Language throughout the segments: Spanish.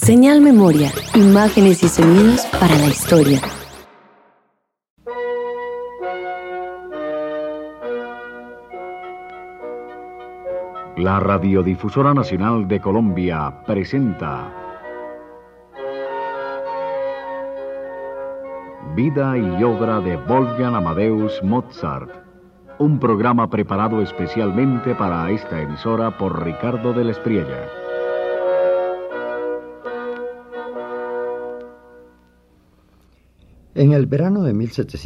Señal Memoria, imágenes y sonidos para la historia. La Radiodifusora Nacional de Colombia presenta Vida y obra de Wolfgang Amadeus Mozart, un programa preparado especialmente para esta emisora por Ricardo de la Espriella. En el verano de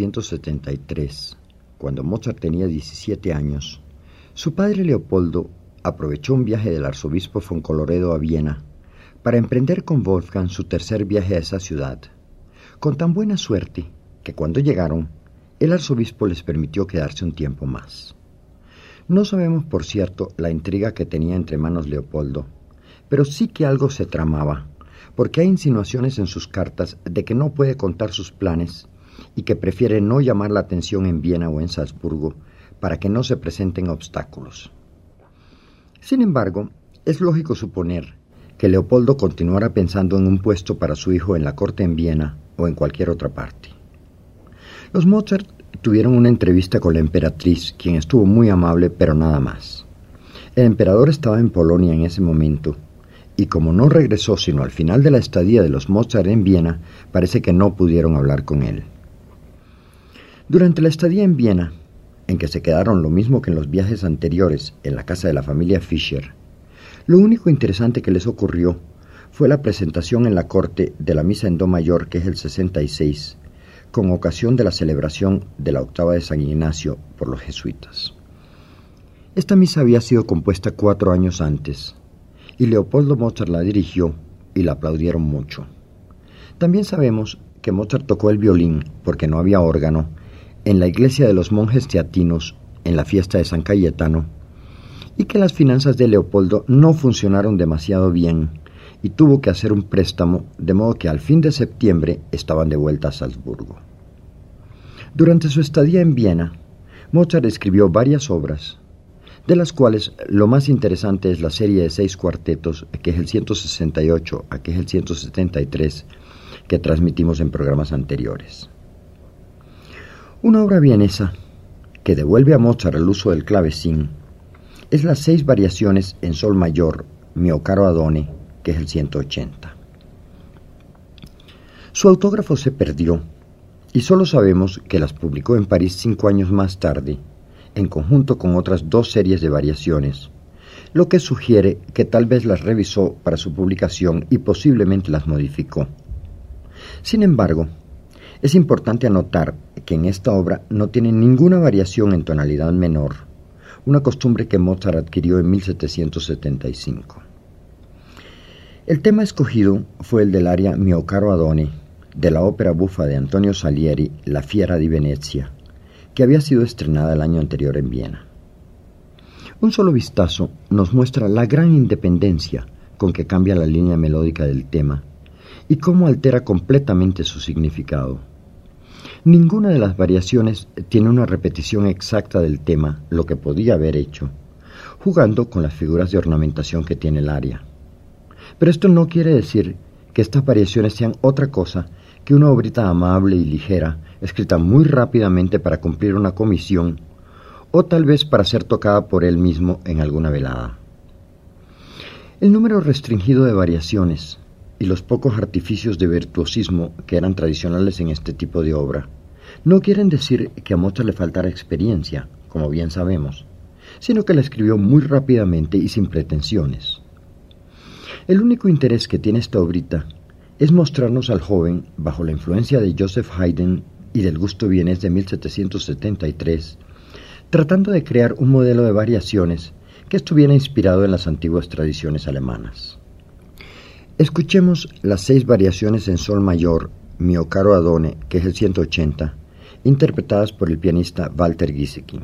1773, cuando Mozart tenía 17 años, su padre Leopoldo aprovechó un viaje del arzobispo Foncolloredo a Viena para emprender con Wolfgang su tercer viaje a esa ciudad, con tan buena suerte que cuando llegaron, el arzobispo les permitió quedarse un tiempo más. No sabemos, por cierto, la intriga que tenía entre manos Leopoldo, pero sí que algo se tramaba, porque hay insinuaciones en sus cartas de que no puede contar sus planes y que prefiere no llamar la atención en Viena o en Salzburgo para que no se presenten obstáculos. Sin embargo, es lógico suponer que Leopoldo continuara pensando en un puesto para su hijo en la corte en Viena o en cualquier otra parte. Los Mozart tuvieron una entrevista con la emperatriz, quien estuvo muy amable, pero nada más. El emperador estaba en Polonia en ese momento, y como no regresó sino al final de la estadía de los Mozart en Viena, parece que no pudieron hablar con él. Durante la estadía en Viena, en que se quedaron lo mismo que en los viajes anteriores en la casa de la familia Fischer, lo único interesante que les ocurrió fue la presentación en la corte de la misa en do mayor, que es el 66, con ocasión de la celebración de la octava de San Ignacio por los jesuitas. Esta misa había sido compuesta 4 años antes, y Leopoldo Mozart la dirigió y la aplaudieron mucho. También sabemos que Mozart tocó el violín, porque no había órgano, en la iglesia de los monjes teatinos en la fiesta de San Cayetano, y que las finanzas de Leopoldo no funcionaron demasiado bien y tuvo que hacer un préstamo, de modo que al fin de septiembre estaban de vuelta a Salzburgo. Durante su estadía en Viena, Mozart escribió varias obras, de las cuales lo más interesante es la serie de 6 cuartetos, que es el 168 a que es el 173, que transmitimos en programas anteriores. Una obra vienesa que devuelve a Mozart el uso del clavecín es las 6 variaciones en sol mayor, Mio caro Adone, que es el 180. Su autógrafo se perdió y solo sabemos que las publicó en París 5 años más tarde, en conjunto con otras 2 series de variaciones, lo que sugiere que tal vez las revisó para su publicación y posiblemente las modificó. Sin embargo, es importante anotar que en esta obra no tiene ninguna variación en tonalidad menor, una costumbre que Mozart adquirió en 1775. El tema escogido fue el del aria Mio caro Adone, de la ópera bufa de Antonio Salieri, La Fiera di Venezia, que había sido estrenada el año anterior en Viena. Un solo vistazo nos muestra la gran independencia con que cambia la línea melódica del tema y cómo altera completamente su significado. Ninguna de las variaciones tiene una repetición exacta del tema, lo que podía haber hecho, jugando con las figuras de ornamentación que tiene el aria. Pero esto no quiere decir que estas variaciones sean otra cosa que una obrita amable y ligera, escrita muy rápidamente para cumplir una comisión, o tal vez para ser tocada por él mismo en alguna velada. El número restringido de variaciones y los pocos artificios de virtuosismo que eran tradicionales en este tipo de obra no quieren decir que a Mozart le faltara experiencia, como bien sabemos, sino que la escribió muy rápidamente y sin pretensiones. El único interés que tiene esta obrita es mostrarnos al joven, bajo la influencia de Joseph Haydn y del gusto vienés de 1773, tratando de crear un modelo de variaciones que estuviera inspirado en las antiguas tradiciones alemanas. Escuchemos las 6 variaciones en sol mayor, Mio caro Adone, que es el 180, interpretadas por el pianista Walter Gieseking.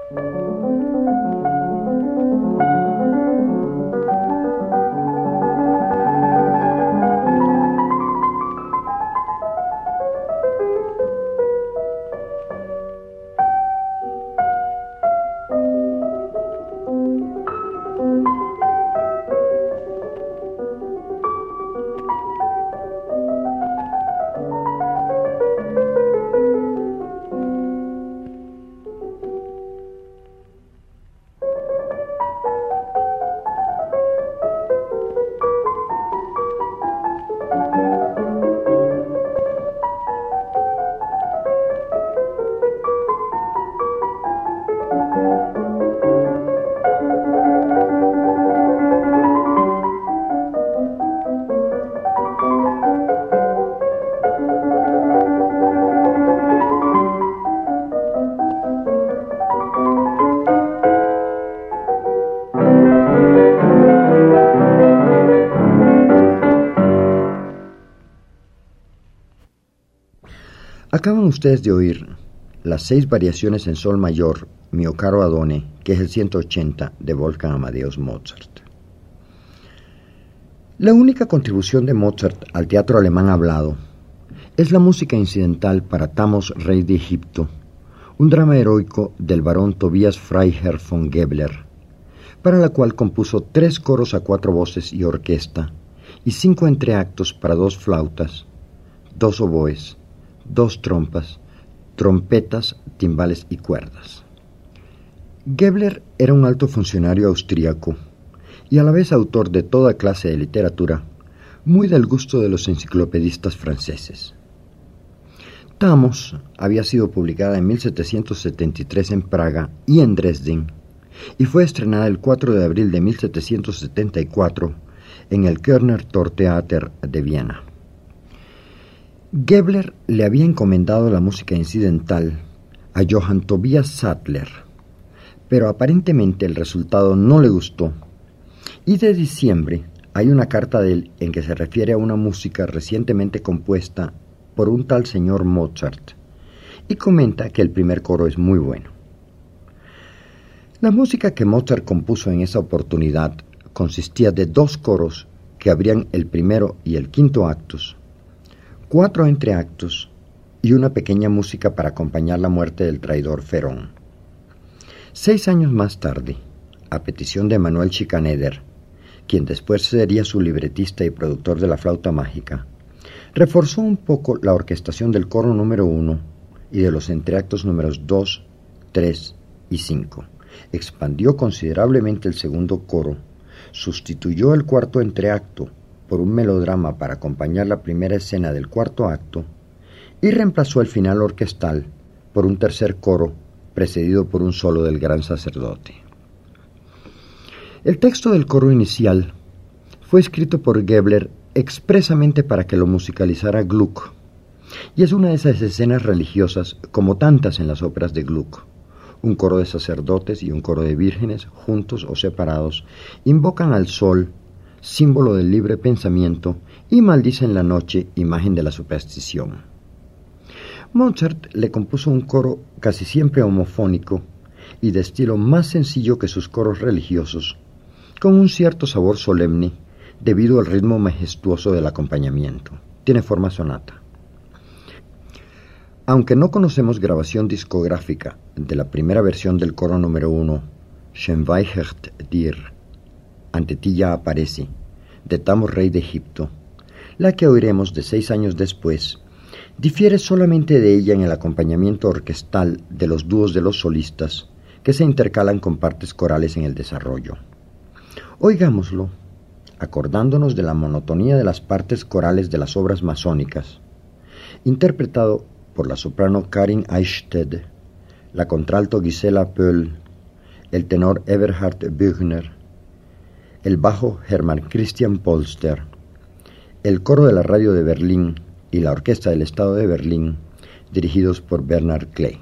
Acaban ustedes de oír las 6 variaciones en sol mayor, Mio caro Adone, que es el 180 de Wolfgang Amadeus Mozart. La única contribución de Mozart al teatro alemán hablado es la música incidental para Thamos, rey de Egipto, un drama heroico del barón Tobias Freiherr von Gebler, para la cual compuso 3 coros a 4 voces y orquesta, y 5 entreactos para 2 flautas, 2 oboes, 2 trompas, trompetas, timbales y cuerdas. Gebler era un alto funcionario austríaco y a la vez autor de toda clase de literatura, muy del gusto de los enciclopedistas franceses. Thamos había sido publicada en 1773 en Praga y en Dresden, y fue estrenada el 4 de abril de 1774 en el Körner Tortheater de Viena. Gebler le había encomendado la música incidental a Johann Tobias Sattler, pero aparentemente el resultado no le gustó, y de diciembre hay una carta de él en que se refiere a una música recientemente compuesta por un tal señor Mozart, y comenta que el primer coro es muy bueno. La música que Mozart compuso en esa oportunidad consistía de 2 coros que abrían el primero y el quinto actos, 4 entreactos y una pequeña música para acompañar la muerte del traidor Ferón. 6 años más tarde, a petición de Manuel Schikaneder, quien después sería su libretista y productor de la flauta mágica, reforzó un poco la orquestación del coro número 1 y de los entreactos números 2, 3 y 5. Expandió considerablemente el segundo coro, sustituyó el cuarto entreacto por un melodrama para acompañar la primera escena del cuarto acto y reemplazó el final orquestal por un tercer coro precedido por un solo del gran sacerdote. El texto del coro inicial fue escrito por Gebler expresamente para que lo musicalizara Gluck, y es una de esas escenas religiosas como tantas en las óperas de Gluck. Un coro de sacerdotes y un coro de vírgenes, juntos o separados, invocan al sol, símbolo del libre pensamiento, y maldicen la noche, imagen de la superstición. Mozart le compuso un coro casi siempre homofónico y de estilo más sencillo que sus coros religiosos, con un cierto sabor solemne debido al ritmo majestuoso del acompañamiento. Tiene forma sonata. Aunque no conocemos grabación discográfica de la primera versión del coro número 1, Schönweihert dir, ante ti ya aparece, de Thamos, rey de Egipto, la que oiremos de 6 años después, difiere solamente de ella en el acompañamiento orquestal de los dúos de los solistas, que se intercalan con partes corales en el desarrollo. Oigámoslo, acordándonos de la monotonía de las partes corales de las obras masónicas, interpretado por la soprano Karin Eichstädt, la contralto Gisela Pöll, el tenor Eberhard Büchner, el bajo Hermann Christian Polster, el coro de la radio de Berlín y la orquesta del estado de Berlín, dirigidos por Bernhard Klee.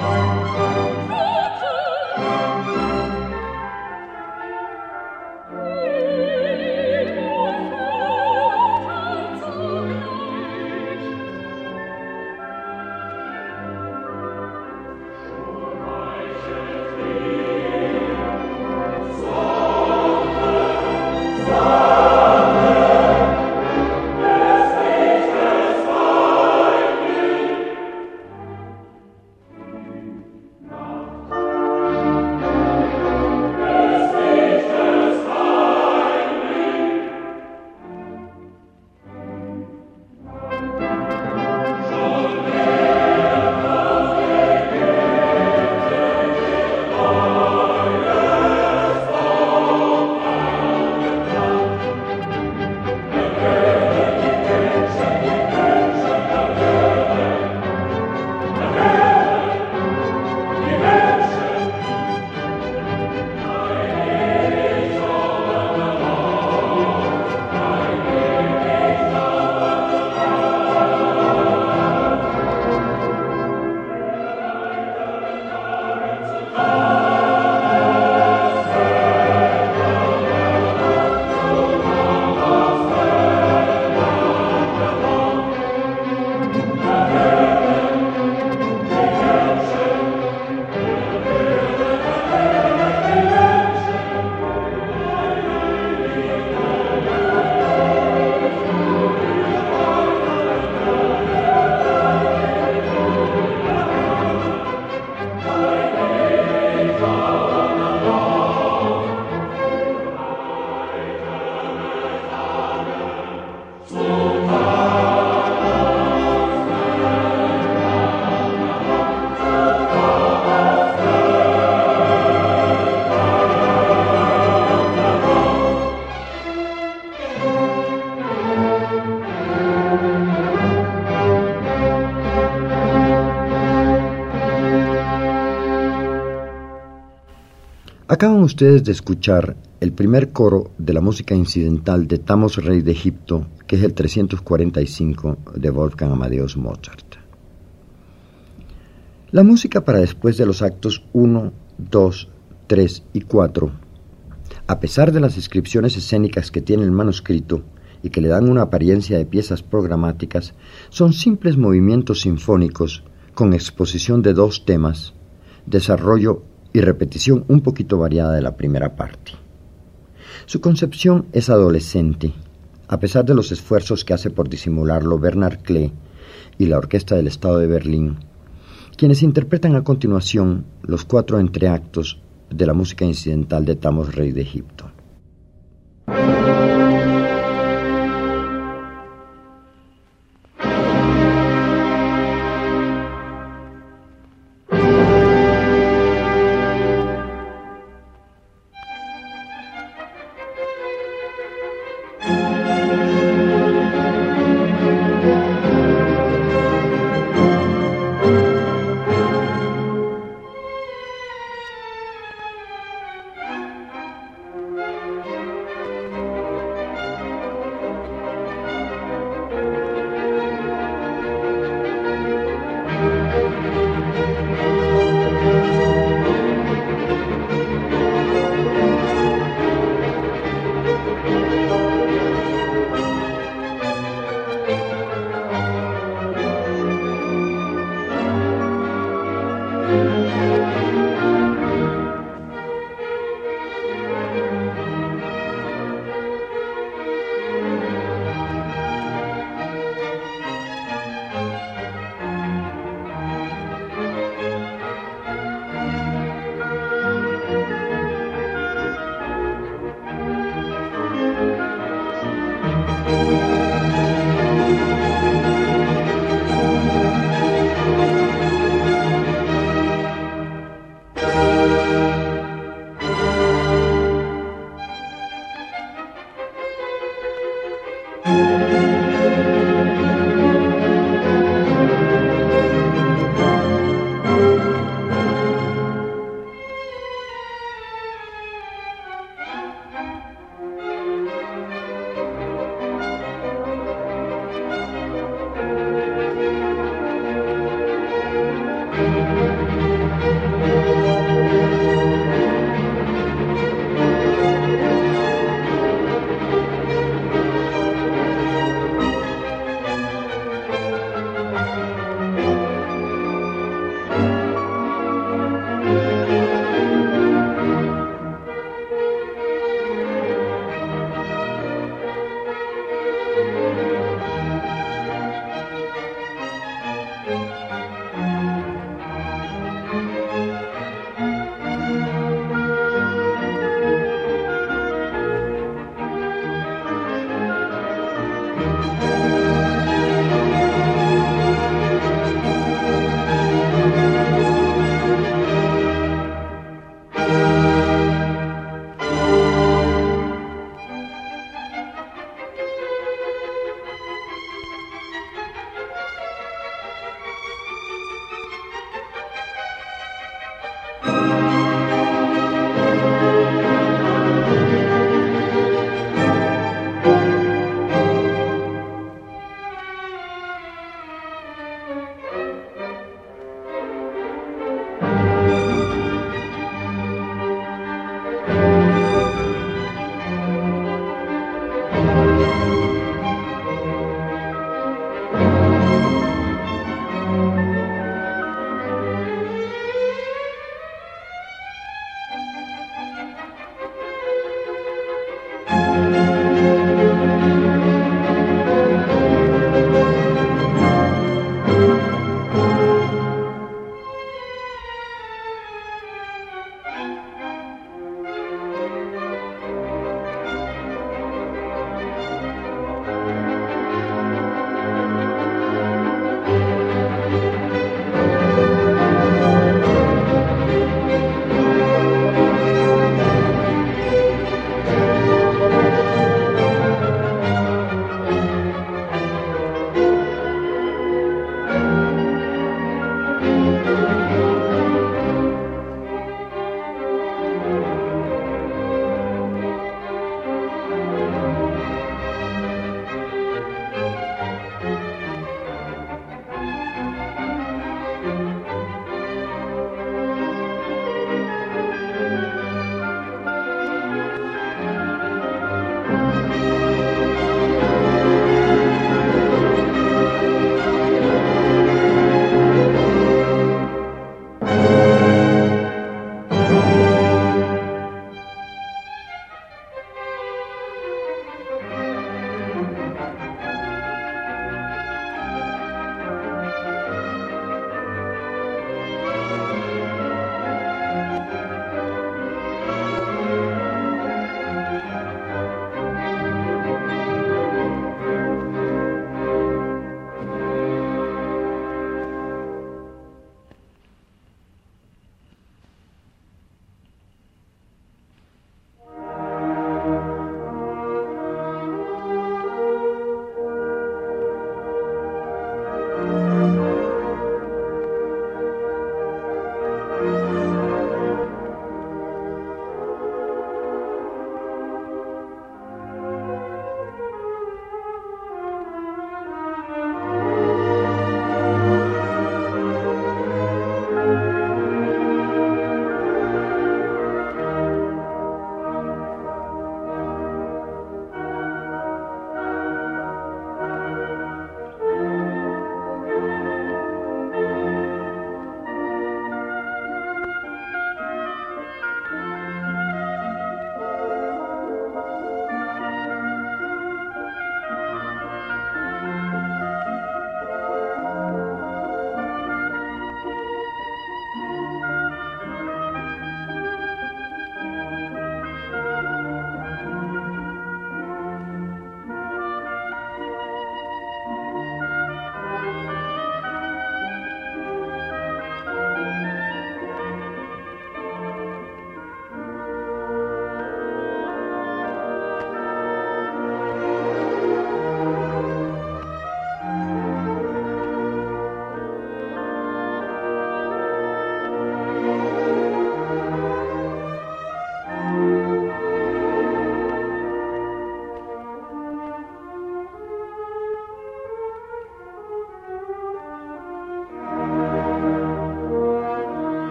Acaban ustedes de escuchar el primer coro de la música incidental de Thamos, rey de Egipto, que es el 345 de Wolfgang Amadeus Mozart. La música para después de los actos 1, 2, 3 y 4, a pesar de las descripciones escénicas que tiene el manuscrito y que le dan una apariencia de piezas programáticas, son simples movimientos sinfónicos con exposición de dos temas, desarrollo y repetición un poquito variada de la primera parte. Su concepción es adolescente, a pesar de los esfuerzos que hace por disimularlo Bernard Klee y la Orquesta del Estado de Berlín, quienes interpretan a continuación los 4 entreactos de la música incidental de Thamos, rey de Egipto.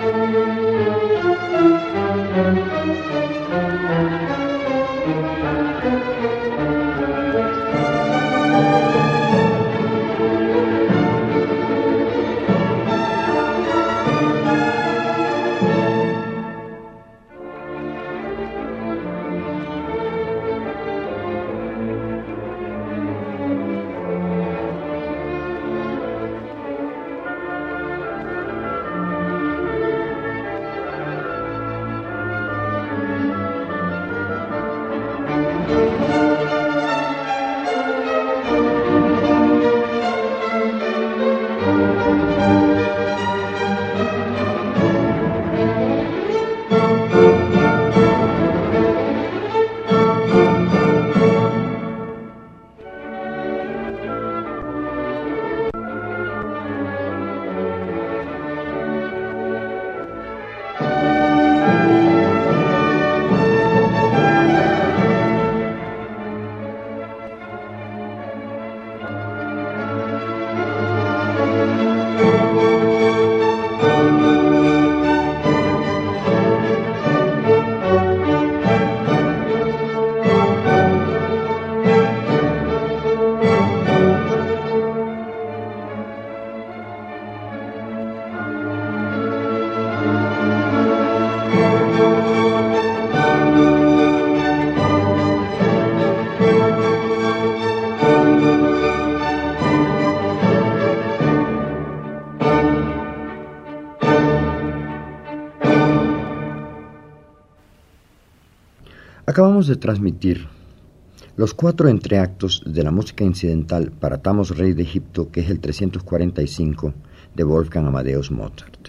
Acabamos de transmitir los 4 entreactos de la música incidental para Thamos, rey de Egipto, que es el 345 de Wolfgang Amadeus Mozart.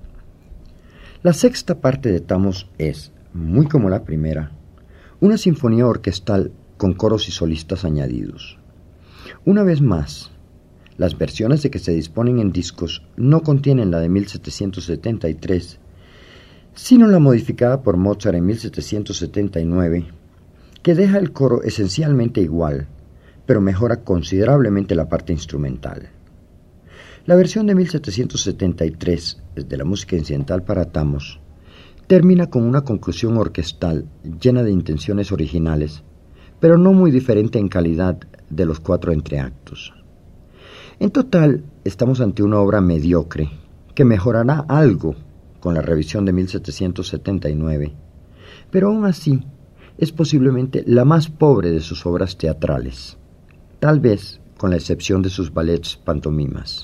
La sexta parte de Thamos es, muy como la primera, una sinfonía orquestal con coros y solistas añadidos. Una vez más, las versiones de que se disponen en discos no contienen la de 1773, sino la modificada por Mozart en 1779, que deja el coro esencialmente igual, pero mejora considerablemente la parte instrumental. La versión de 1773 de la música incidental para Thamos termina con una conclusión orquestal llena de intenciones originales, pero no muy diferente en calidad de los 4 entreactos. En total, estamos ante una obra mediocre que mejorará algo con la revisión de 1779, pero aún así es posiblemente la más pobre de sus obras teatrales, tal vez con la excepción de sus ballets pantomimas.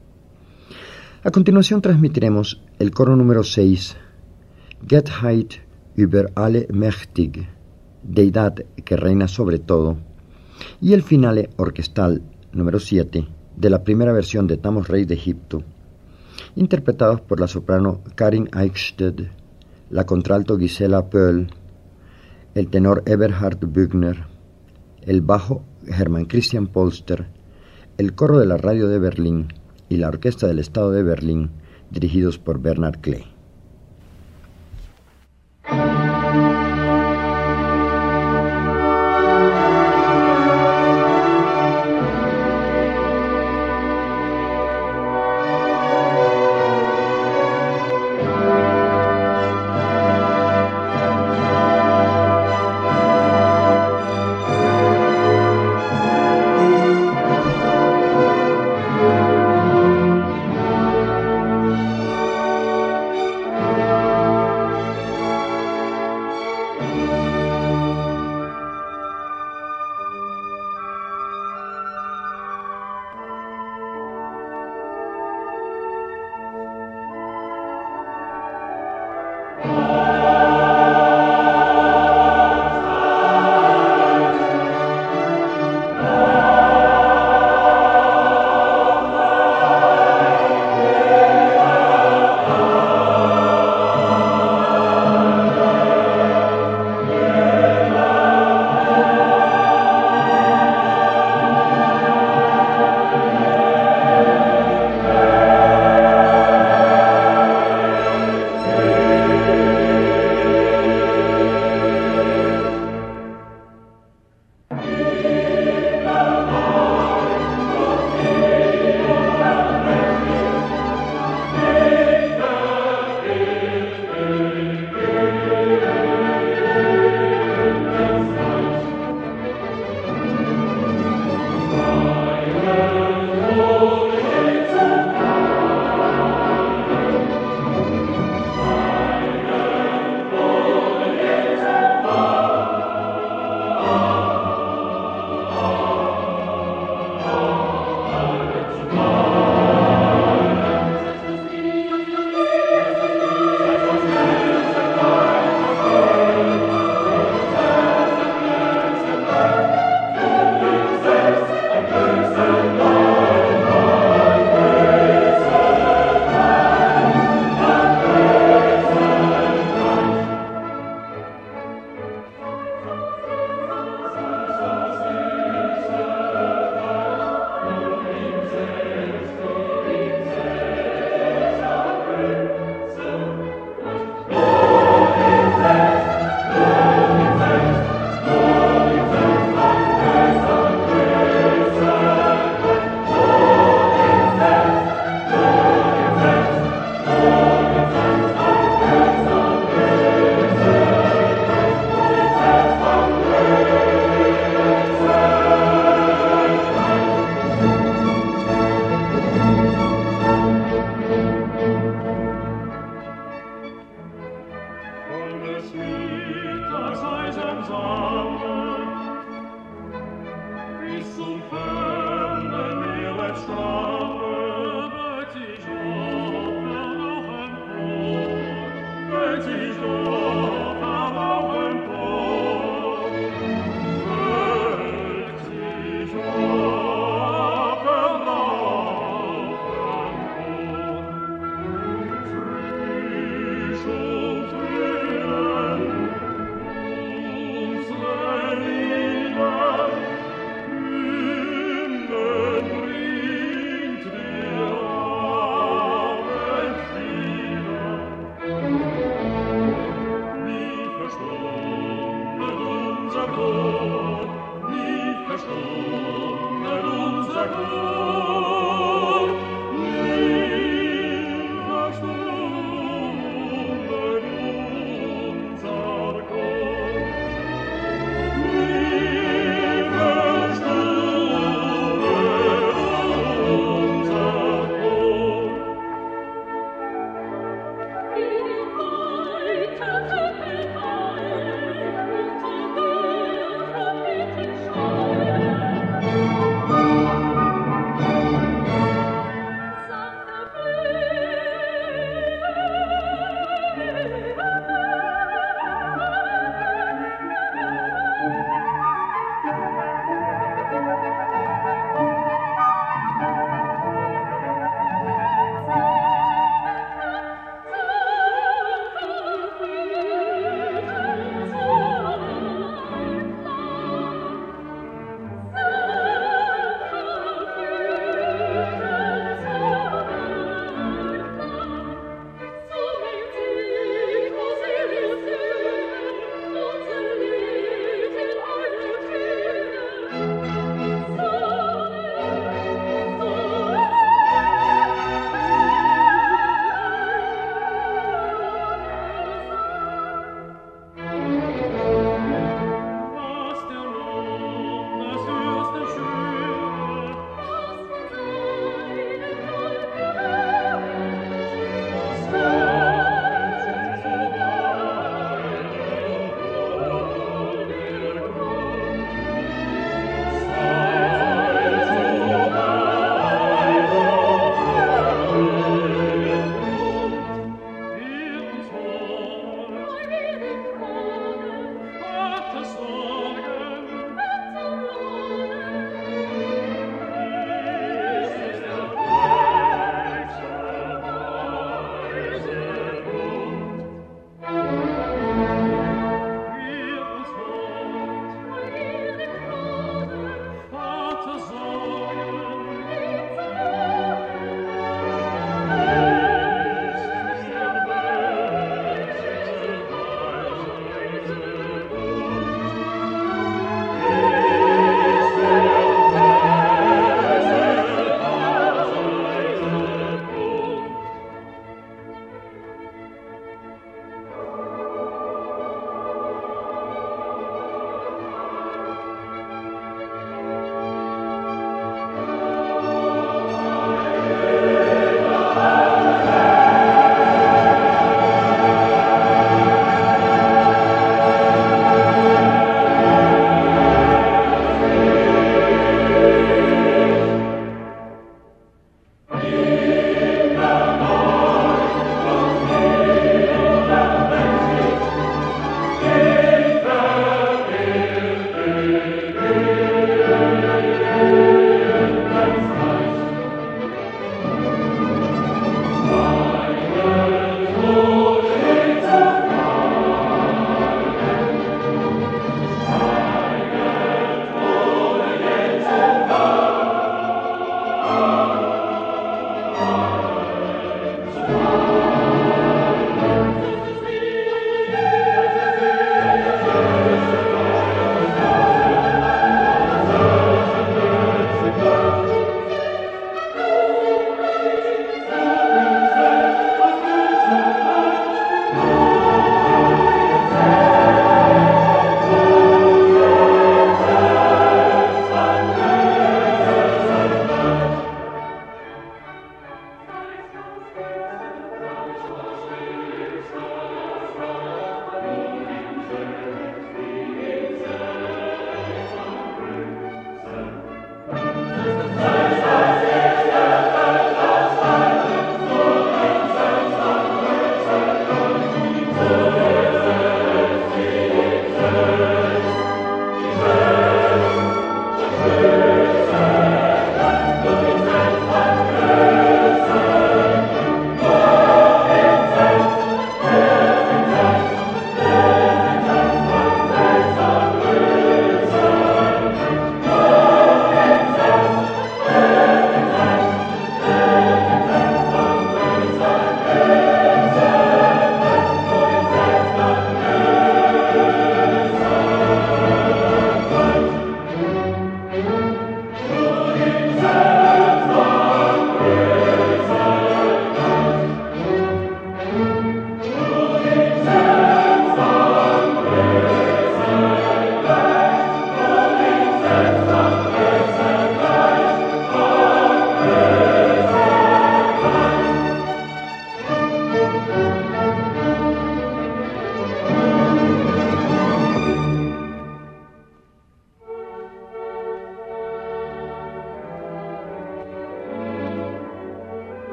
A continuación transmitiremos el coro número 6, Gottheit über alle mächtig, deidad que reina sobre todo, y el finale orquestal número 7 de la primera versión de Thamos, rey de Egipto, interpretados por la soprano Karin Eichstädt, la contralto Gisela Pöhl, el tenor Eberhard Büchner, el bajo Hermann Christian Polster, el coro de la radio de Berlín y la orquesta del estado de Berlín, dirigidos por Bernhard Klee.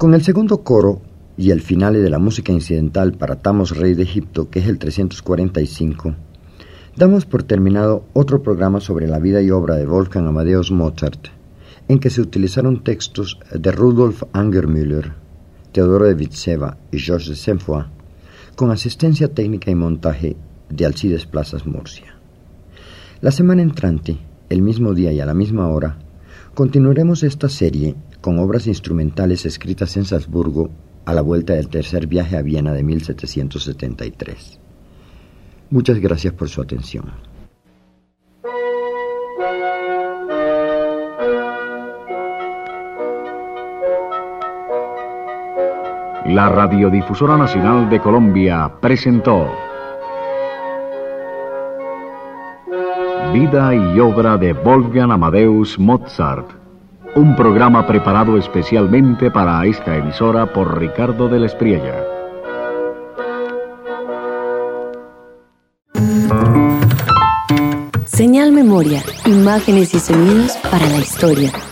Con el segundo coro y el finale de la música incidental para Thamos, rey de Egipto, que es el 345, damos por terminado otro programa sobre la vida y obra de Wolfgang Amadeus Mozart, en que se utilizaron textos de Rudolf Angermüller, Teodoro de Vitseva y Georges de Saint-Foy, con asistencia técnica y montaje de Alcides Plazas Murcia. La semana entrante, el mismo día y a la misma hora, continuaremos esta serie con obras instrumentales escritas en Salzburgo a la vuelta del tercer viaje a Viena de 1773. Muchas gracias por su atención. La Radiodifusora Nacional de Colombia presentó Vida y obra de Wolfgang Amadeus Mozart, un programa preparado especialmente para esta emisora por Ricardo de la Espriella. Señal Memoria, imágenes y sonidos para la historia.